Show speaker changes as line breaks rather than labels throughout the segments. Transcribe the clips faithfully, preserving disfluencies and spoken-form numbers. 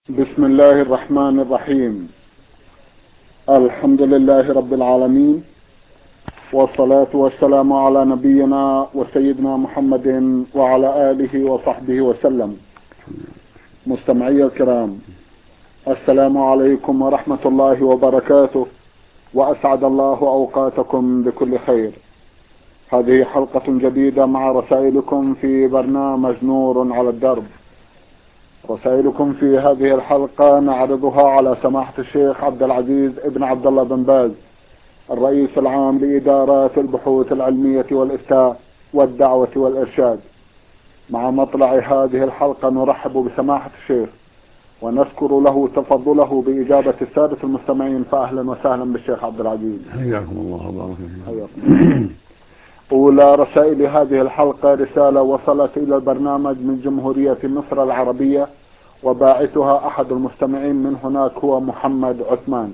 بسم الله الرحمن الرحيم. الحمد لله رب العالمين، والصلاة والسلام على نبينا وسيدنا محمد وعلى آله وصحبه وسلم. مستمعي الكرام، السلام عليكم ورحمة الله وبركاته، وأسعد الله أوقاتكم بكل خير. هذه حلقة جديدة مع رسائلكم في برنامج نور على الدرب. رسائلكم في هذه الحلقة نعرضها على سماحة الشيخ عبد العزيز ابن عبد الله بن باز، الرئيس العام لإدارات البحوث العلمية والإفتاء والدعوة والإرشاد. مع مطلع هذه الحلقة نرحب بسماحة الشيخ ونذكر له تفضله بإجابة السادة المستمعين، فأهلا وسهلا بالشيخ عبد العزيز.
حياكم الله وبارك فيكم.
أولى رسائل هذه الحلقة رسالة وصلت إلى البرنامج من جمهورية مصر العربية، وباعثها أحد المستمعين من هناك هو محمد عثمان.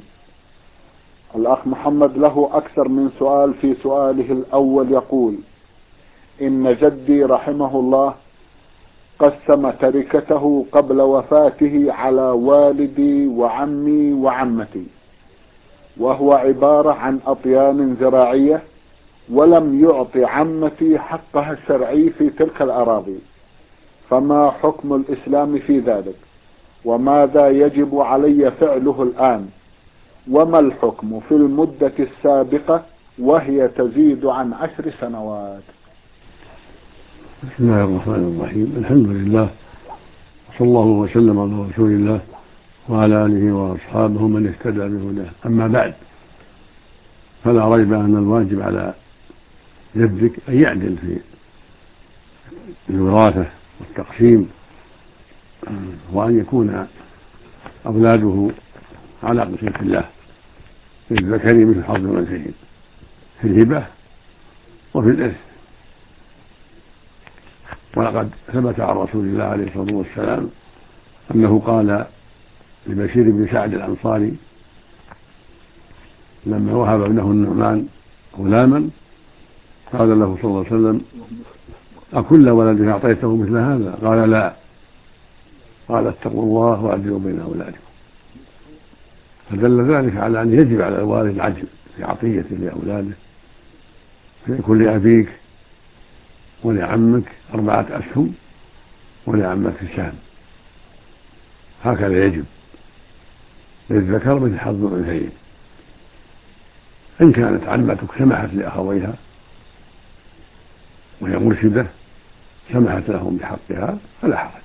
الأخ محمد له أكثر من سؤال. في سؤاله الأول يقول: إن جدي رحمه الله قسم تركته قبل وفاته على والدي وعمي وعمتي، وهو عبارة عن أطيان زراعية، ولم يعطي عمتي حقها الشرعي في تلك الأراضي، فما حكم الإسلام في ذلك؟ وماذا يجب علي فعله الآن؟ وما الحكم في المدة السابقة وهي تزيد عن عشر سنوات؟
بسم الله الرحمن الرحيم. الحمد لله، صلى الله وسلم على رسول الله وعلى آله وأصحابه من اهتدى بهداه. أما بعد، فلا ريب أن الواجب على جدك أن يعدل في الوراثة والتقسيم، وأن يكون أولاده على قسمة الله، للذكر مثل حظ الأنثيين في الهبة وفي الإرث. ولقد ثبت عن رسول الله عليه الصلاة والسلام أنه قال لبشير بن سعد الأنصاري لما وهب ابنه النعمان غلاما، قال له صلى الله عليه وسلم: أكل ولد أعطيته مثل هذا؟ قال: لا. قال: اتقوا الله وعدلوا بين أولادكم. فدل ذلك على أن يجب على الوالد العدل في عطيته لأولاده، فيكون لأبيك ولعمك أربعة أسهم ولعمك سهم، هكذا يجب، للذكر مثل حظ الأنثيين. إن كانت عمتك سمحت لأخويها وهي مرشدة، سمحت لهم بحقها فلا حرج،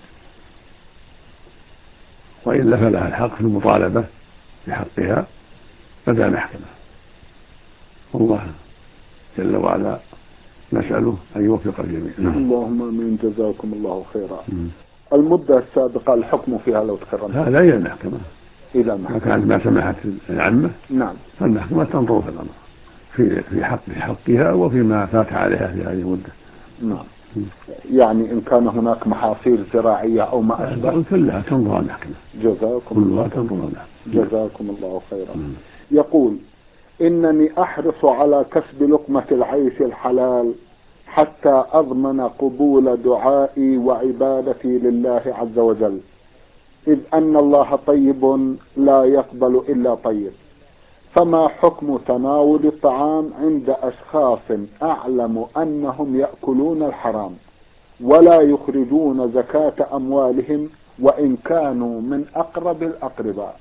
وإلا فلها الحق في المطالبة بحقها لدى المحكمة. والله جل وعلا نسأله أن يوفق الجميع.
اللهم آمين. جزاكم الله خيرا. المدة السابقة الحكم فيها لو تكرمت؟
هذا إلى المحكمة.
إلى المحكمة.
ما كانت ما سمحت العمة،
نعم،
فالمحكمة تنظر في الأمر في في حق في حقها وفيما فات عليها في هذه المدة.
نعم. يعني إن كان هناك محاصيل زراعية أو ما أشبه
كلها تنظر المحكمة.
جزاكم الله
تنظر
جزاكم الله خيرا. يقول: إنني أحرص على كسب لقمة العيش الحلال حتى أضمن قبول دعائي وعبادتي لله عز وجل، إذ أن الله طيب لا يقبل إلا طيب. فما حكم تناول الطعام عند أشخاص أعلم أنهم يأكلون الحرام ولا يخرجون زكاة أموالهم وإن كانوا من أقرب الأقرباء؟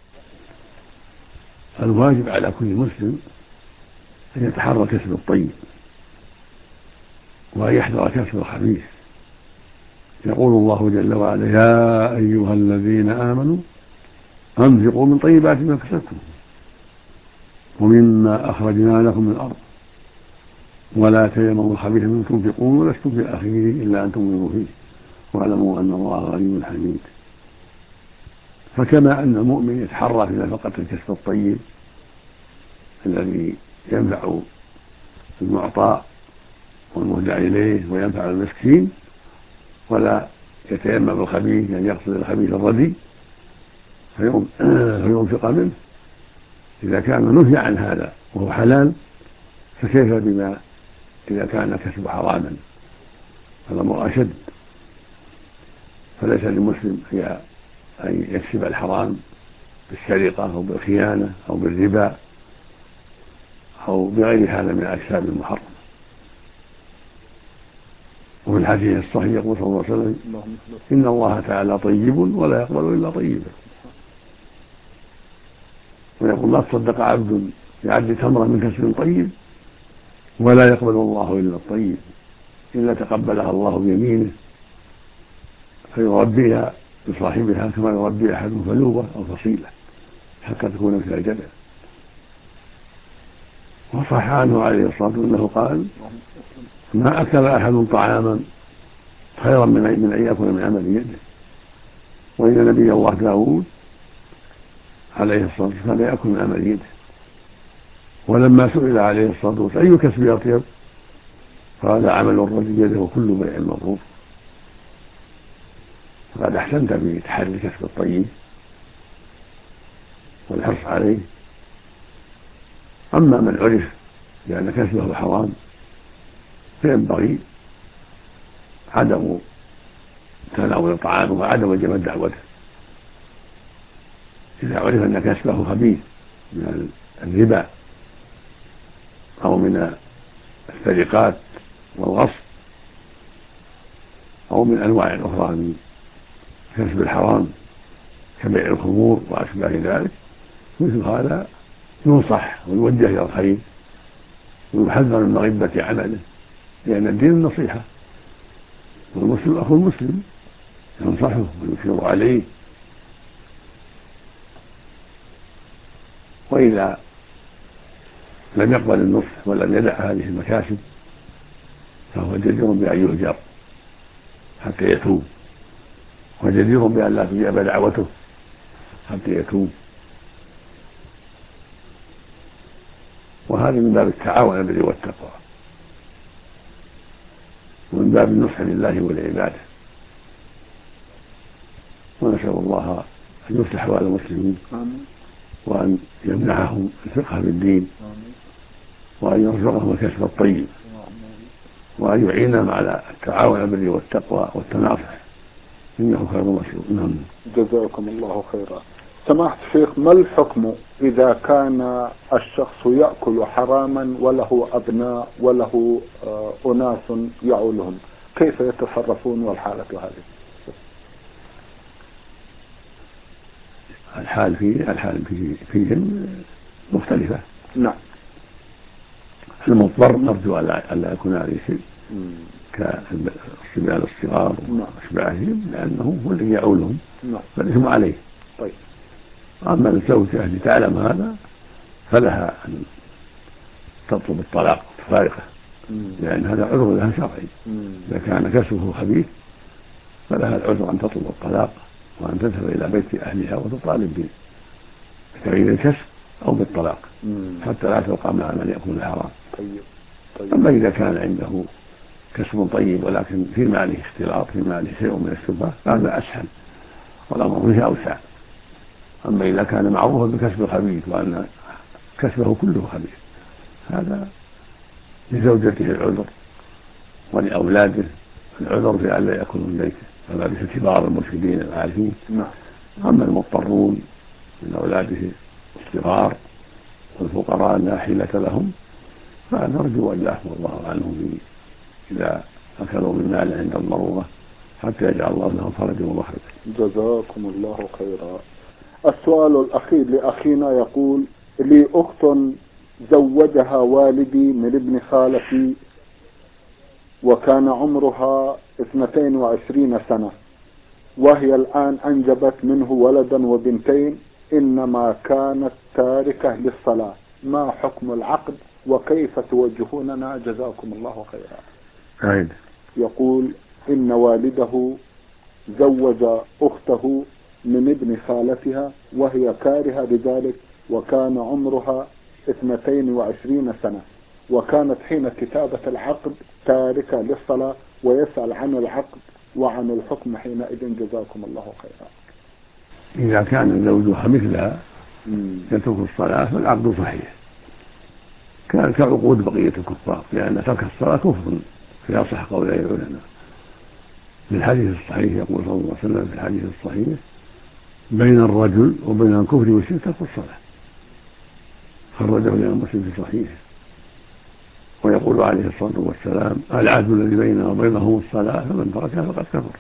الواجب على كل مسلم أن يتحرى كسب الطيب وأن يحذر كسب الخبيث. يقول الله جل وعلا: يا أيها الذين آمنوا أنفقوا من طيبات ما كسبتم ومما أخرجنا لكم من الأرض ولا تيمموا الخبيث منه تنفقون ولستم بآخره إلا أن تؤمنوا فيه واعلموا أن الله غني حميد. فكما أن المؤمن يتحرى في نفقة الكسب الطيب الذي ينفع المعطى والمهدى إليه وينفع المسكين، ولا يتيمم الخبيث يعني يقصد الخبيث الردي فينفق منه، إذا كان نهي عن هذا وهو حلال، فكيف بما إذا كان كسب حراما؟ الأمر أشد. فليس للمسلم أن يكسب الحرام بالسرقة أو بالخيانة أو بالربا أو بغير هذا من الأكساب المحرمة. وفي الحديث الصحيح يقول صلى الله عليه وسلم: إن الله تعالى طيب ولا يقبل إلا طيبا. ويقول: لا تصدق عبد بعبد تمرة من كسب طيب ولا يقبل الله إلا الطيب إلا تقبلها الله بيمينه فيربيها لصاحبها كما يربي أحد فلوة أو فصيلة حتى تكون مثل الجبل. وصح عنه عليه الصلاة والسلام أنه قال: ما أكل أحد طعاما خيرا من أن يأكل من عمل يده. وإن نبي الله داود عليه الصلاة والسلام كان يأكل من عمل يده. ولما سئل عليه الصلاة والسلام: أي كسب أطيب؟ قال: عمل الرجل يده كل بيع مبرور. فقد أحسنت بتحري الكسب الطيب والحرص عليه. أما من عرف لأن كسبه حرام فينبغي عدم تناول طعامه وعدم إجابة دعوته. إذا عرف أن كسبه خبيث من الربا أو من السرقات والغصب أو من أنواع أخرى من كسب الحرام كبيع الخمور وأشباه ذلك، مثل هذا ينصح ويوجه إلى الخير ويحذر من مغبة عمله، لأن الدين النصيحة، والمسلم أخو المسلم ينصحه ويشير عليه. وإذا لم يقبل النصح ولم يدع هذه المكاسب فهو جدير بأن يهجر حتى يتوب، وجدير بأن لا تجاب دعوته حتى يتوب. وهذا من باب التعاون على البر والتقوى ومن باب النصح لله ولعباده. ونسأل الله أن يصلح أحوال المسلمين وأن يمنحهم الفقه في الدين وأن يرزقهم الكسب الطيب وأن يعينهم على التعاون على البر والتقوى والتناصح، إنه خير مسلم.
جزاكم الله خيرا. سماحة الشيخ، ما الحكم إذا كان الشخص يأكل حراما وله أبناء وله أناس يعولهم، كيف يتصرفون والحالة هذه؟
الحال فيه الحال فيه فيهم مختلفة.
نعم.
المضطر نرجو ألا يكون عليه شيء كالصبيان الصغار وأشباههم، لأنه هو الذي يعولهم فالإثم عليه.
طيب.
أما الزوجة التي تعلم هذا فلها أن تطلب الطلاق تفارقه، لأن هذا عذر لها شرعي. إذا كان كسبه خبيث فلها العذر أن تطلب الطلاق وأن تذهب إلى بيت أهلها وتطالب بتغيير الكسب أو بالطلاق حتى لا تلقى مع من يأكل الحرام.
طيب. طيب.
أما إذا كان عنده كسب طيب ولكن في ماله اختلاط، في ماله شيء من الشبهة، هذا أسهل والأمر فيه أوسع. أما إذا كان معروفا بكسب خبيث وأن كسبه كله خبيث، هذا لزوجته العذر ولأولاده العذر في أن لا يأكلوا من بيته، فذلك كبار المرشدين العارفين. أما المضطرون من أولاده الصغار والفقراء لا حيلة لهم فنرجو أن يعفو الله عنهم إذا أكلوا من مال عند الضرورة حتى يجعل الله لهم فرجا ومخرجا.
جزاكم الله خيرا. السؤال الأخير لأخينا يقول: لي أخت زوجها والدي من ابن خالتي وكان عمرها اثنتين وعشرين سنة، وهي الآن أنجبت منه ولدا وبنتين، إنما كانت تاركة للصلاة، ما حكم العقد وكيف توجهوننا جزاكم الله خيرا؟
عيد.
يقول: إن والده زوج أخته من ابن خالتها وهي كارهة بذلك، وكان عمرها اثنتين وعشرين سنة، وكانت حين كتابة العقد تاركة للصلاة، ويسأل عن العقد وعن الحكم حينئذ جزاكم الله خيرا.
إذا كان زوجها مثلها يترك الصلاة فالعقد صحيح كان كعقود بقية الكفار، لأن ترك الصلاة كفر في أصح قولي العلماء. في الحديث الصحيح يقول صلى الله عليه وسلم في الحديث الصحيح: بين الرجل وبين الكفر والشرك ترك الصلاة، خرجه الإمام مسلم في صحيحه. ويقول عليه الصلاة والسلام: العهد الذي بيننا وبينهم الصلاة فمن تركها فقد كفر،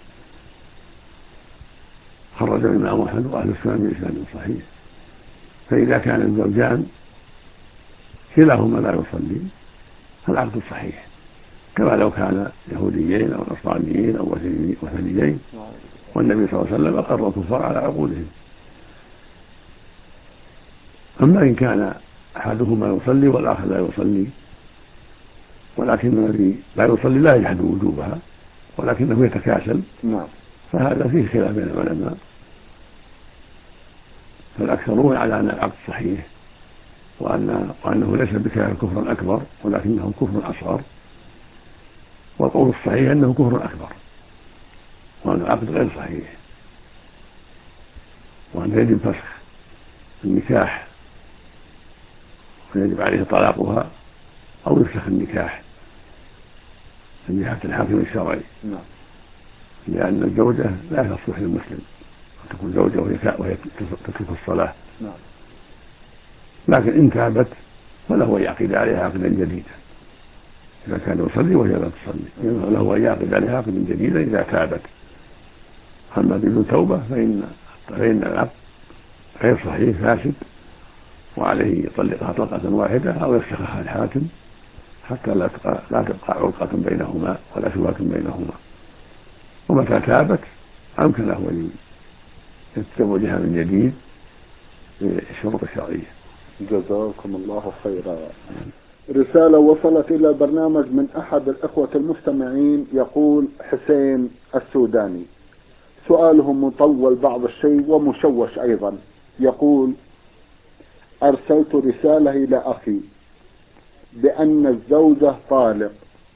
خرجه الإمام أحمد وأهل السنن بإسناد صحيح. فإذا كان الزوجان كلاهما لا يصلي فالعقد صحيح، كما لو كان يهوديين أو نصرانيين أو وثنيين، والنبي صلى الله عليه وسلم أقر الكفار على عقودهم. أما إن كان أحدهما يصلي والآخر لا يصلي، ولكن الذي لا يصلي لا يجحد وجوبها ولكنه يتكاسل، فهذا فيه خلاف بين العلماء، فالأكثرون على أن العقد صحيح وأن وأنه ليس بكافر كفرا أكبر ولكنه كفر أصغر، والقول الصحيح أنه كفر أكبر وأن العقد غير صحيح، وأن يجب فسخ النكاح ويجب عليه طلاقها أو يفسخ النكاح من جهة الحاكم الشرعي، لأن الزوجة لا تصلح للمسلم أن تكون زوجة وهي تترك الصلاة، لكن إن تابت فله أن يعقد عليها عقدا جديدا. إذا كان يصلي وهي لا تصلي له أن يعقد عليها عقدا جديدا إذا تابت. أما بدون توبة فإن فإن العقد غير صحيح فاسد، وعليه يطلقها طلقة واحدة أو يفسخها الحاكم حتى لا تبقى لا تبقى علاقة بينهما ولا شبهة بينهما. ومتى تابت أمكن له أن يتزوجها من جديد بالشروط الشرعية.
جزاكم الله خيرا. رسالة وصلت إلى البرنامج من أحد الأخوة المستمعين، يقول حسين السوداني، سؤاله مطول بعض الشيء ومشوش أيضا. يقول: أرسلت رسالة إلى أخي بأن الزوجة طالق،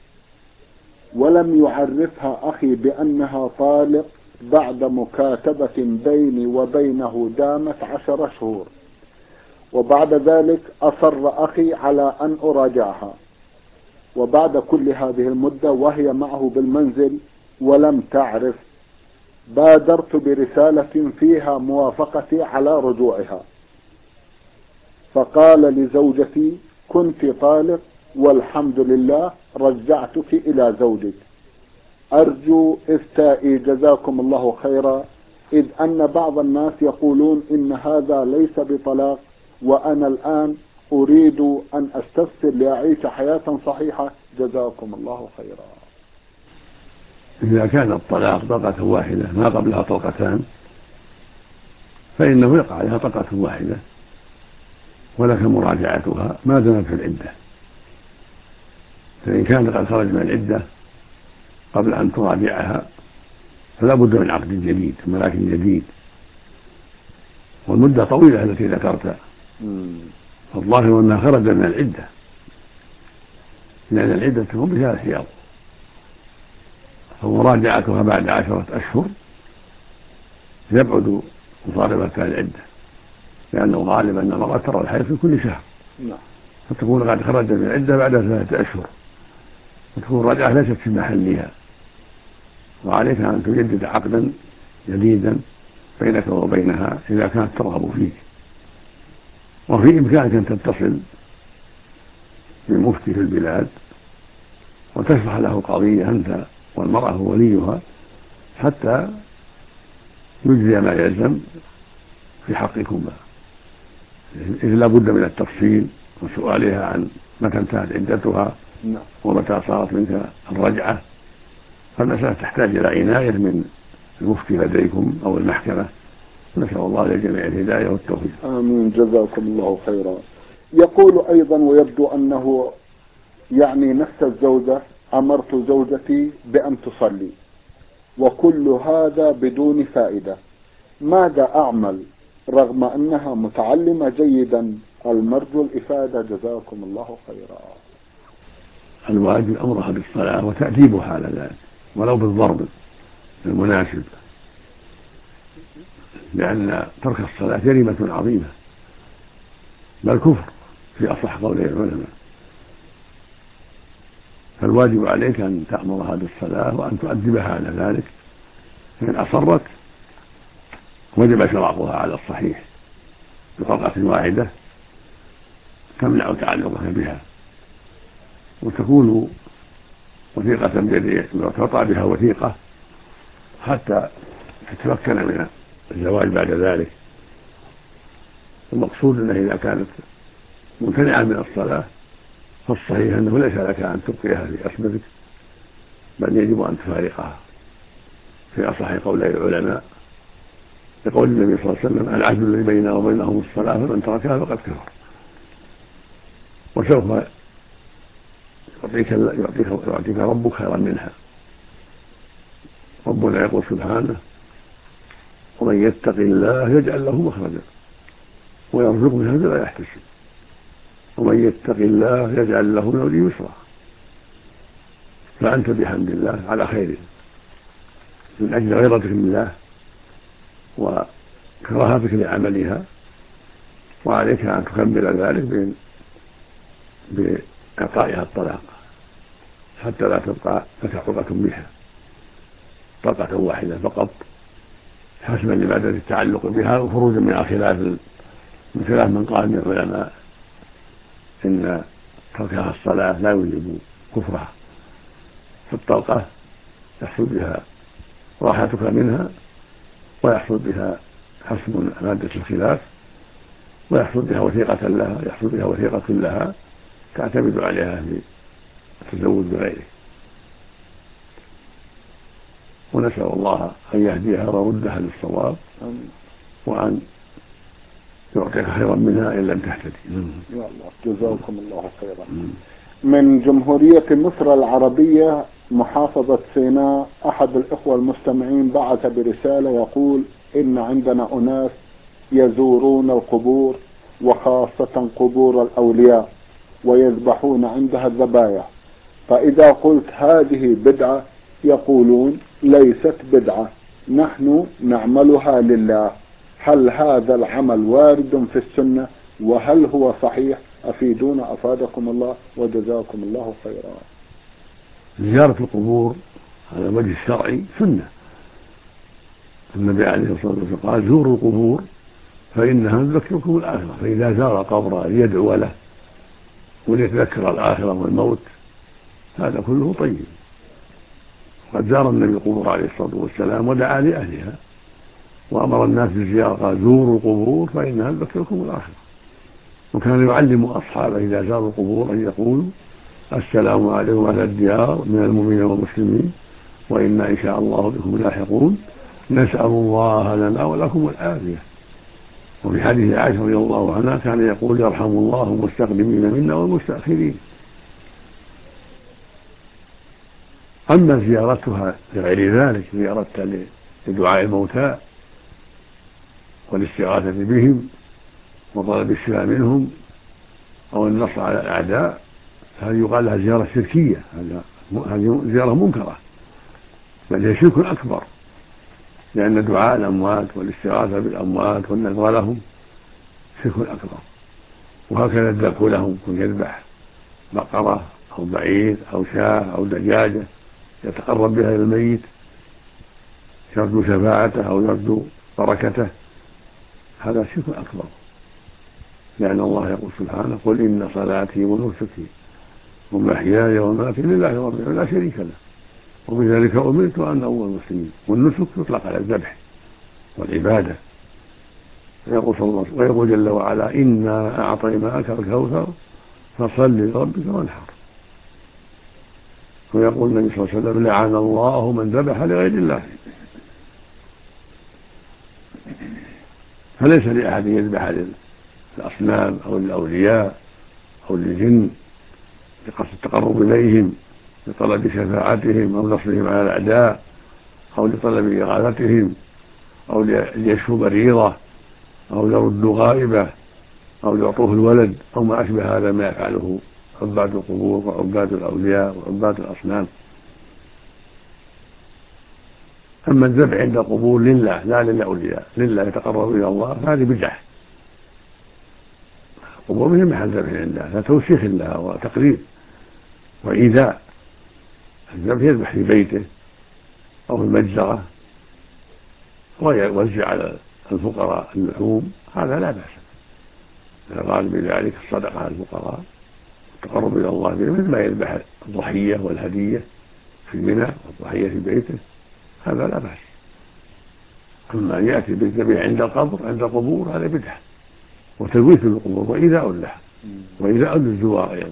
ولم يعرفها أخي بأنها طالق بعد مكاتبة بيني وبينه دامت عشر شهور، وبعد ذلك أصر أخي على أن أراجعها، وبعد كل هذه المدة وهي معه بالمنزل ولم تعرف، بادرت برسالة فيها موافقتي على رجوعها، فقال لزوجتي: كنت طالق والحمد لله رجعتك إلى زوجك، أرجو إفتائي جزاكم الله خيرا، إذ أن بعض الناس يقولون إن هذا ليس بطلاق، وأنا الآن أريد أن أستفسر لأعيش حياة صحيحة، جزاكم الله خيرا.
إذا كان الطلاق طلقة واحدة ما قبلها طلقتان فإنه يقع عليها طلقة واحدة ولك مراجعتها ما دامت في العدة. فإن كان قد خرج من العدة قبل أن تراجعها فلا بد من عقد جديد ولكن جديد، والمدة طويلة التي ذكرتها، فالظاهر أنها خرج من العدة، لأن العدة تكون بثلاث حيض، فمراجعتها بعد عشرة أشهر يبعد مطالبتها العدة، لأنه غالبا أن المرأة ترى الحيض في كل شهر، فتكون قد خرج من العدة بعد ثلاثة أشهر، فتكون الرجعة ليست في محلها، وعليك أن تجدد عقدا جديدا بينك وبينها إذا كانت ترغب فيه. وفي إمكانك أن تتصل بالمفتي في البلاد وتشرح له القضية أنت والمرأة هو وليها حتى يجزي ما يلزم في حقكما، إذ لا بد من التفصيل وسؤالها عن متى انتهت عدتها ومتى صارت منك الرجعة، فالمسألة تحتاج إلى عناية من المفتي لديكم أو المحكمة. نسأل الله للجميع الهداية والتوفيق.
آمين، جزاكم الله خيرا. يقول أيضا، ويبدو أنه يعني نفس الزوجة: أمرت زوجتي بأن تصلي وكل هذا بدون فائدة، ماذا أعمل رغم أنها متعلمة جيدا؟ المرجو الإفادة جزاكم الله خيرا.
الواجب أمرها بالصلاة وتأديبها على ذلك ولو بالضرب المناسب، لأن ترك الصلاة جريمة عظيمة بل كفر في أصح قولي العلماء، فالواجب عليك أن تأمرها بالصلاة وأن تؤدبها على ذلك، فإن أصرت وجب شرابها على الصحيح بطلقة واحدة تمنع تعلقها بها، وتكون وثيقة بيد وتقطع بها وثيقة حتى تتمكن من الزواج بعد ذلك. المقصود أنه إذا كانت ممتنعة من الصلاة فالصحيح أنه ليس لك أن تبقيها في أسبتك، بل يجب أن تفارقها في أصح قولي العلماء، لقول النبي صلى الله عليه وسلم: العهد الذي بيننا وبينهم الصلاة فمن تركها فقد كفر. وسوف يعطيك, يعطيك, يعطيك ربك خيرا منها. ربنا يقول سبحانه: ومن يتق الله يجعل له مخرجا ويرزقه من حيث لا يحتسب ومن يتق الله يجعل له من أمره يسرا. فأنت بحمد الله على خير من أجل غيرتك لله وكراهتك لعملها، وعليك أن تكمل ذلك بإعطائها الطلاق حتى لا تبقى لك عقدة بها، طلقة واحدة فقط حسبا لمادة التعلق بها، وخروجا من خلاف من خلاف من قال من العلماء إن تركها الصلاة لا يوجب كفرها. فالطلقة يحصل بها راحتك منها، ويحصل بها حسم مادة الخلاف، ويحصل بها وثيقة لها يحصل بها وثيقة لها تعتمد عليها في التزوج بغيره. ونسأل الله أن يهديها ويردها للصواب، وأن يعطيك خيرا منها إن لم تهتدي.
يا الله جزاكم الله خيرا. من جمهورية مصر العربية محافظة سيناء، أحد الإخوة المستمعين بعث برسالة يقول: إن عندنا أناس يزورون القبور وخاصة قبور الأولياء ويذبحون عندها الذبايح، فإذا قلت هذه بدعة يقولون ليست بدعة، نحن نعملها لله. هل هذا العمل وارد في السنة؟ وهل هو صحيح؟ أفيدونا أفادكم الله وجزاكم الله خيرا.
زيارة القبور على الوجه الشرعي سنة. النبي عليه الصلاة والسلام قال: زوروا القبور فإنها تذكركم الآخرة. فإذا زار قبرا ليدعو له وليتذكر الآخرة والموت هذا كله طيب. قد زار النبي القبور عليه الصلاة والسلام ودعا لأهلها وأمر الناس بالزيارة، قال: زوروا القبور فإنها تذكركم الآخرة. وكان يعلم أصحابه إذا زاروا القبور أن يقولوا: السلام عليكم أهل الديار من المؤمنين والمسلمين وإنا إن شاء الله بكم لاحقون، نسأل الله لنا ولكم العافية. وفي حديث عائشة رضي الله عنها كان يقول: يرحم الله المستقدمين منا والمستأخرين. أما زيارتها لغير ذلك، زيارتها لدعاء الموتى والاستغاثة بهم وطلب الشفاء منهم أو النصر على الأعداء، هذه يقال لها زيارة شركية، هذه زيارة منكرة، بل هي شرك أكبر، لأن دعاء الأموات والاستغاثة بالأموات والنذر لهم شرك أكبر. وهكذا الذبح لهم، كن يذبح بقرة أو بعير أو شاة أو دجاجة يتقرب بها إلى الميت يرجو شفاعته أو يرجو بركته، هذا شرك أكبر، لأن الله يقول سبحانه: قل إن صلاتي ونسكي ومحياي ومماتي لله رب العالمين لا شريك له وبذلك أمرت وأنا أول المسلمين. والنسك يطلق على الذبح والعبادة. ويقول صلى الله عليه وسلم: ويقول جل وعلا: إنا أعطيناك الكوثر فصل لربك وانحر. ويقول النبي صلى الله عليه وسلم: لعن الله من ذبح لغير الله. فليس لأحد يذبح للأصنام أو للأولياء أو للجن لقصد التقرب إليهم لطلب شفاعتهم أو نصرهم على الأعداء أو لطلب إغاثتهم أو ليشفوا مريضة أو ليردوا غائبة أو ليعطوه الولد أو ما أشبه هذا ما يفعله عباد القبور وعباد الأولياء وعباد الأصنام. أما الذبح عند القبور لله لا للأولياء، لله يتقرب إلى الله، فهذه بدعة. القبور هي محل ذبح عندها، فتوسيخ لها وتقريب وإيذاء. الذبح يذبح في بيته أو في المجزرة ويوزع على الفقراء اللحوم هذا لا بأس، الغالب بذلك الصدقة على الفقراء التقرب إلى الله به، مثل ما يذبح الضحية والهدية في منى والضحية في بيته، هذا لا بأس. أما أن يأتي بالذبيح عند القبر عند القبور هذا بدعة وتلويث للقبور وإيذاء لها وإيذاء للزوار أيضا.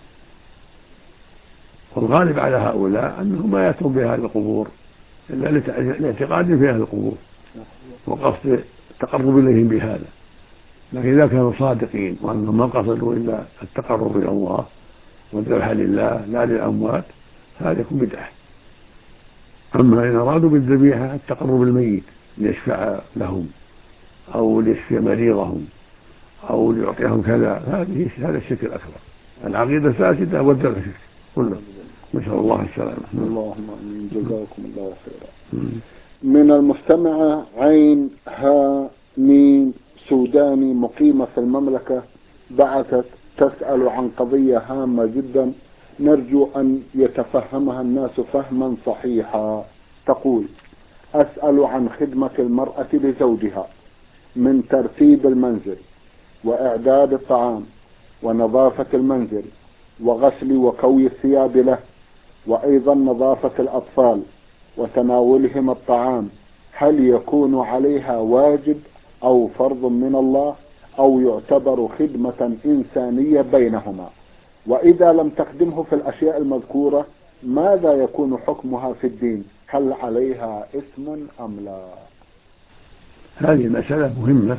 والغالب على هؤلاء أنهم ما يأتون بها القبور إلا لاعتقاد في أهل القبور وقصد التقرب إليهم بهذا، لكن إذا كانوا صادقين وأنهم ما قصدوا إلا التقرب إلى الله والذبح لله لا للأموات هذا يكون بدعة. أما إن أرادوا بالذبيحة التقرب الميت ليشفع لهم أو ليشفي مريضهم أو ليعطيهم كذا، هذه هذا الشرك الأكبر. العقيدة الفاسدة والذبح شرك كله، نسأل الله السلامة.
اللهم آمين. جزاكم الله خيرا. من المستمعة عين ها ميم سوداني مقيمة في المملكة بعثت تسأل عن قضية هامة جدا نرجو أن يتفهمها الناس فهما صحيحا. تقول: أسأل عن خدمة المرأة لزوجها من ترتيب المنزل وإعداد الطعام ونظافة المنزل وغسل وكوي الثياب له، وأيضا نظافة الأطفال وتناولهم الطعام، هل يكون عليها واجب أو فرض من الله أو يعتبر خدمة إنسانية بينهما؟ وإذا لم تخدمه في الأشياء المذكورة ماذا يكون حكمها في الدين؟ هل عليها إثم أم لا؟
هذه المسألة مهمة،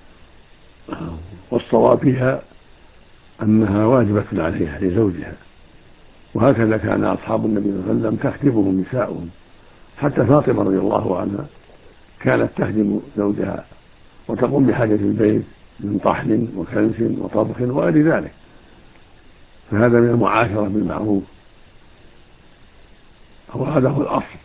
والصواب فيها أنها واجبة عليها لزوجها، وهكذا كان أصحاب النبي صلى الله عليه وسلم تخدمهم نساؤهم، حتى فاطمة رضي الله عنها كانت تخدم زوجها وتقوم بحاجة البيت من طحن وكنس وطبخ وغير ذلك، فهذا من المعاشرة بالمعروف، وهذا هو الأصل.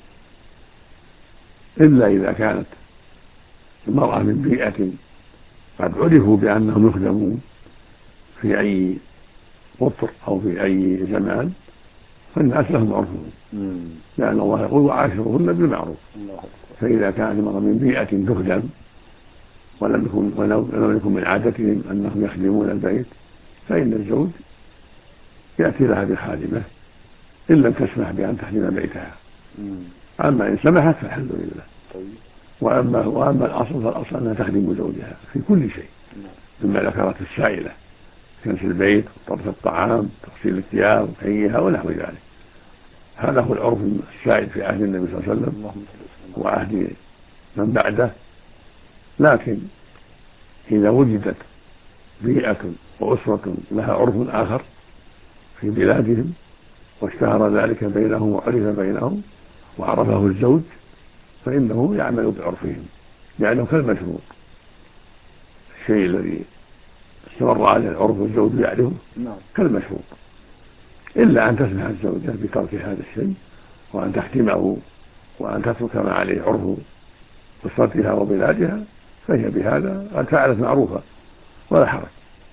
إلا إذا كانت المرأة من بيئة قد عرفوا بأنهم يخدمون في أي قطر أو في أي زمان فالناس لهم عرفهم، لأن الله يقول: وعاشروهن بالمعروف. فإذا كانت المرأة من بيئة تخدم ولم يكن ولم يكن من عادتهم أنهم يخدمون البيت فإن الزوج يأتي لها بخادمة إن لم تسمح بأن تخدم بيتها. أما إن سمحت فالحمد لله. وأما, وأما الأصل فالأصل أنها تخدم زوجها في كل شيء مما ذكرت السائلة: كنس البيت وطبخ الطعام تغسيل الثياب وكيها ونحو ذلك. هذا هو العرف السائد في عهد النبي صلى الله عليه وسلم وعهد من بعده. لكن إذا وجدت بيئة وأسرة لها عرف آخر في بلادهم واشتهر ذلك بينهم وعرف بينهم وعرفه الزوج فإنه يعمل بعرفهم، لأنه كالمشروط، الشيء الذي استمر عليه العرف والزوج يعرفه كالمشروط، إلا أن تسمح الزوجة بترك هذا الشيء وأن تختمه وأن تترك ما عليه عرف أسرتها وبلادها، فهي بهذا قد فعلت معروفا ولا حرج.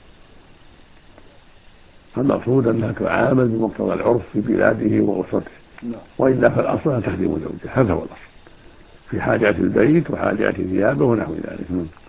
فالمقصود أنها تعامل بمقتضى العرف في بلاده وأسرته، وإلا فالأصل أن تخدم زوجها، هذا هو الأصل في حاجات البيت وحاجات ثيابه ونحو ذلك.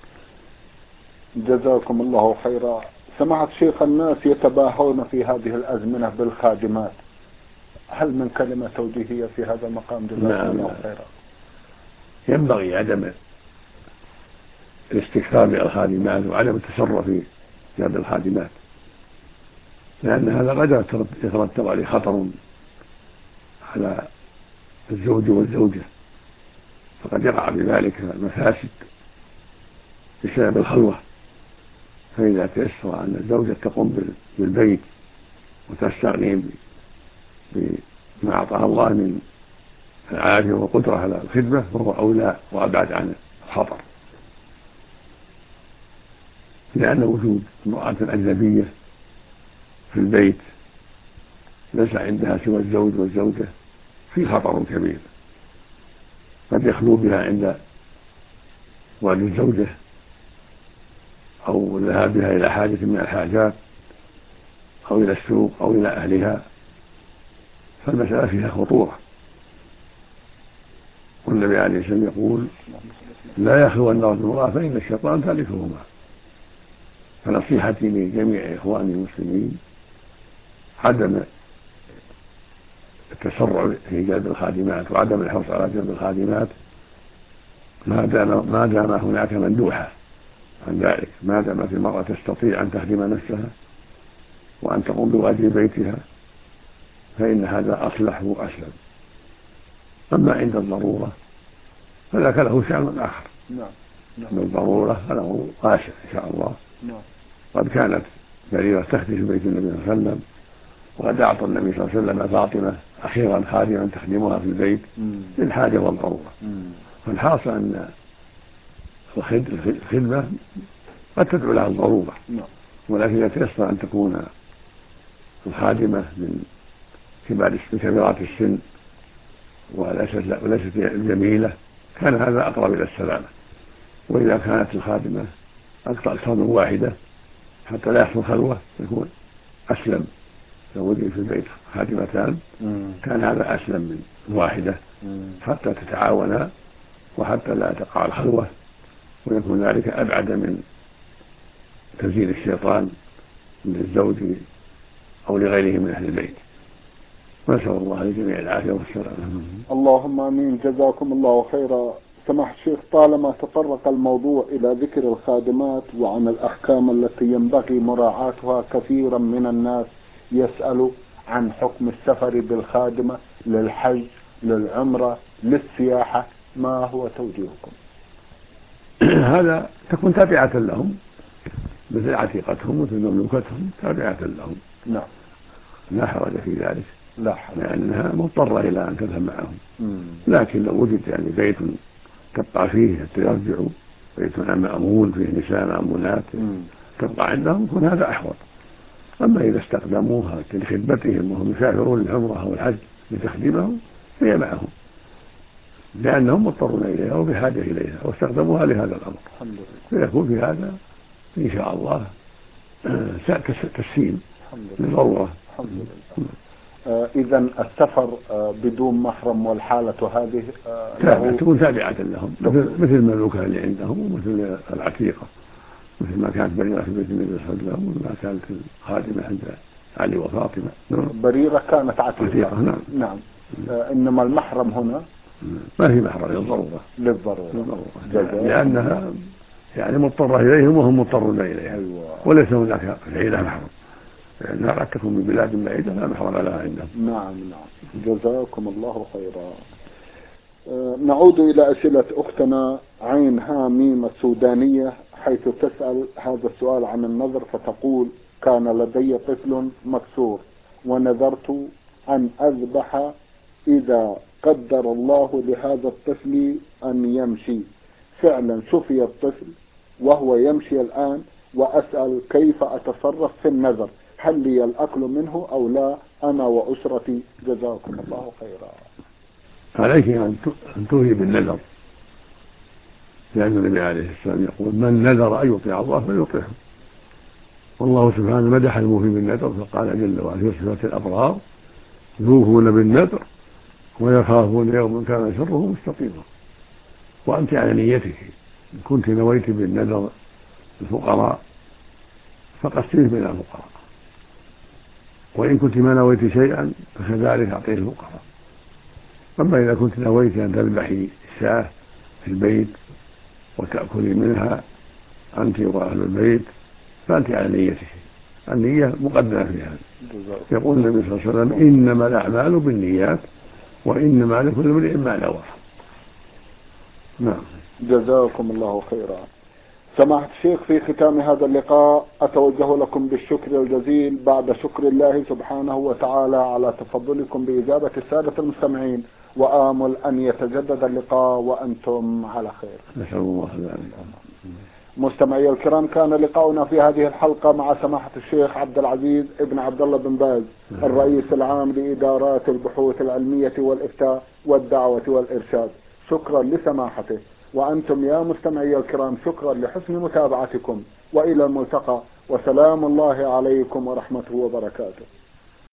جزاكم الله خيرا. سمعت شيخ، الناس يتباهون في هذه الأزمنة بالخادمات، هل من كلمة توجيهية في هذا المقام؟ جزاكم
نعم
الله خيرا.
ينبغي عدم الاستكثار بالخادمات وعدم التسرع في جلب الخادمات، لأن هذا قد يترتب عليه خطر على الزوج والزوجة، فقد يقع بذلك مفاسد بسبب الخلوة. فإذا تيسر أن الزوجة تقوم بالبيت وتستغني بما أعطاها الله من العافية والقدرة على الخدمة فهو أولى وأبعد عن الخطر، لأن وجود امرأة أجنبية في البيت ليس عندها سوى الزوج والزوجة في خطر كبير، قد يخلو بها عند والد الزوجة أو ذهابها إلى حاجة من الحاجات أو إلى السوق أو إلى أهلها، فالمسألة فيها خطورة. والنبي عليه الصلاة والسلام يقول لا يخلون رجل امرأة فإن الشيطان ثالثهما. فنصيحتي لجميع إخواني المسلمين عدم التسرع في جلب الخادمات وعدم الحرص على جلب الخادمات ما دام ما دام هناك مندوحة عن ذلك، ما دامت المرأة تستطيع أن تخدم نفسها وأن تقوم بواجب بيتها فإن هذا أصلح وأسلم. أما عند الضرورة فذاك له شأن آخر.
نعم. نعم.
بالضرورة فله قاسم إن شاء الله.
نعم.
قد كانت بريرة تخدم في بيت النبي صلى الله عليه وسلم، وقد أعطى النبي صلى الله عليه وسلم فاطمة أخيرا خادما تخدمها في البيت للحاجة والضرورة. فالحاصل أن الخدمة قد تدعو لها الضرورة، ولكن إذا تيسر أن تكون الخادمة من كبار كبيرات السن وليست جميلة كان هذا أقرب إلى السلامة. وإذا كانت الخادمة أكثر من واحدة حتى لا يحصل خلوة يكون أسلم. لو وجد في البيت خادمتان كان هذا أسلم من واحدة حتى تتعاونا وحتى لا تقع الخلوة، ويكون ذلك أبعد من تزيين الشيطان للزوج أو لغيره من أهل البيت. نسأل الله لجميع العافية والسلامة.
اللهم آمين. جزاكم الله خيرا. سماحة الشيخ، طالما تطرق الموضوع إلى ذكر الخادمات وعن الأحكام التي ينبغي مراعاتها، كثيرا من الناس يسأل عن حكم السفر بالخادمة للحج، للعمرة، للسياحة، ما هو توجيهكم؟
هذا تكون تابعة لهم مثل عتيقتهم مثل مملوكتهم، تابعة لهم.
نعم.
لا حرج في ذلك،
لا حرج،
لأنها مضطرة إلى أن تذهب معهم.
مم.
لكن لو وجد يعني بيت تبقى فيه حتى يرجعوا، بيت مأمون فيه نساء مأمونات تبقى عندهم، يكون هذا أحوط. أما إذا استخدموها لخدمتهم وهم يسافرون للعمرة أو الحج لتخدمهم فهي معهم، لأنهم مضطرون إليها وبحاجة إليها واستخدموها لهذا الأمر، فيكون في هذا إن شاء الله تسهيل للضرورة.
الحمد لله. آه إذا السفر آه بدون محرم والحالة هذه
آه تكون تابعة لهم مثل المملوكة اللي عندهم ومثل العتيقة، مثل ما كانت بريرة في بيت النبي صلى الله عليه وسلم وما كانت الخادمة عند علي وفاطمة.
بريرة كانت عتيقة.
عتيقة. نعم.
نعم. آه إنما المحرم هنا
ما في محرم للضرورة.
للضرورة.
للضرورة. لأنها يعني مضطرة إليهم وهم مضطرون إليها.
أيوة.
وليس هناك عيلة محرم، لأنها قد تكون من بلاد بعيدة لا محرم لها عندهم.
نعم نعم. جزاكم الله خيرا. أه نعود إلى أسئلة أختنا عين ها ميم السودانية، حيث تسأل هذا السؤال عن النذر، فتقول: كان لدي طفل مكسور ونذرت أن أذبح إذا قدر الله لهذا الطفل أن يمشي. فعلا شفي الطفل وهو يمشي الآن، وأسأل كيف أتصرف في النذر؟ هل لي الأكل منه أو لا أنا وأسرتي؟ جزاكم الله خيرا.
عليك أن توفي بالنذر، لأن النبي عليه السلام يقول: من نذر أن يطيع الله فليطيعه. والله سبحانه مدح الموفي بالنذر فقال جل وعلا في صفة الأبرار: يوفون بالنذر ويخافون يوما كان شره مستطيرا. وأنت على نيتك، إن كنت نويت بالنذر الفقراء فقسمه بين الفقراء، وإن كنت ما نويت شيئا فكذلك أعطيه الفقراء. أما إذا كنت نويت أن تذبحي الشاة في البيت وتأكلي منها أنت وأهل البيت فأنت على نيتك، النية مقدمة في هذا. يقول النبي صلى الله عليه وسلم: إنما الأعمال بالنيات وإنما لكل امرئ ما نوى. نعم.
جزاكم الله خيرا. سماحة الشيخ، في ختام هذا اللقاء أتوجه لكم بالشكر الجزيل بعد شكر الله سبحانه وتعالى على تفضلكم بإجابة السادة المستمعين، وآمل أن يتجدد اللقاء وأنتم على خير.
نسأل الله ذلك.
مستمعي الكرام، كان لقاؤنا في هذه الحلقة مع سماحة الشيخ عبد العزيز ابن عبد الله بن باز، الرئيس العام لإدارات البحوث العلمية والإفتاء والدعوة والإرشاد. شكرا لسماحته، وأنتم يا مستمعي الكرام شكرا لحسن متابعتكم، وإلى الملتقى، وسلام الله عليكم ورحمته وبركاته.